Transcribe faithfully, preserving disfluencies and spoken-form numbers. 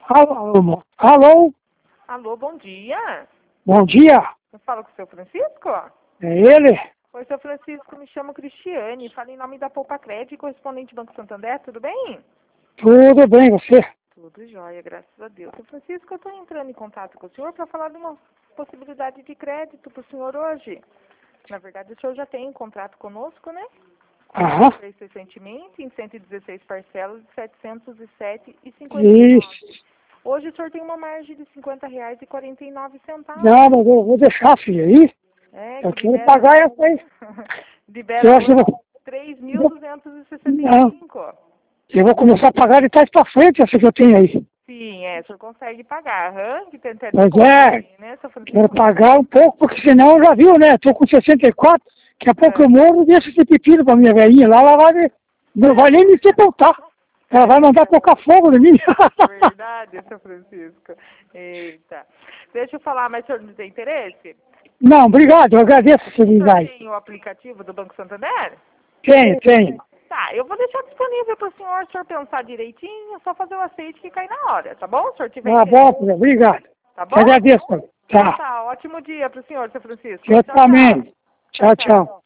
Alô? Alô? Alô, bom dia. Bom dia. Eu falo com o seu Francisco? É ele? Oi, seu Francisco, me chamo Cristiane, falo em nome da Poupa Crédito, correspondente Banco Santander, tudo bem? Tudo bem, você? Tudo jóia, graças a Deus. Seu Francisco, eu estou entrando em contato com o senhor para falar de uma possibilidade de crédito para o senhor hoje. Na verdade, o senhor já tem um contrato conosco, né? Aham. Fez recentemente em cento e dezesseis parcelas de setecentos e sete reais e cinquenta e nove. Isso. Hoje o senhor tem uma margem de cinquenta reais e quarenta e nove centavos. Não, mas eu vou deixar, filho, aí. É, Eu que quero libera, pagar essa aí. libera Eu acho que eu hoje vou... três mil duzentos e sessenta e Não, cinco. eu vou começar a pagar de trás pra frente essa que eu tenho aí. Sim, é, o senhor consegue pagar, aham, que tem até Mas desconto é, aí, né, seu quero Francisco? pagar um pouco, porque senão já viu, né? Tô com sessenta e quatro, daqui a pouco É, eu morro e deixo esse pepino pra minha velhinha lá, ela vai, não vai nem me sepultar. Ela vai mandar tocar fogo em mim. verdade, seu Francisco. Eita. Deixa eu falar, mas o senhor não tem interesse? Não, obrigado, eu agradeço se O senhor ligar aí. tem o aplicativo do Banco Santander? Tenho, tenho. Tá, eu vou deixar disponível para o senhor, o senhor pensar direitinho, só fazer o aceite que cai na hora, tá bom? Se o senhor tiver Tá interesse, bom, obrigado. tá Te bom? agradeço. Então Tá. tá, ótimo dia para o senhor, seu Francisco. Eu Tchau, tchau. também. Tchau, Tchau, tchau. tchau.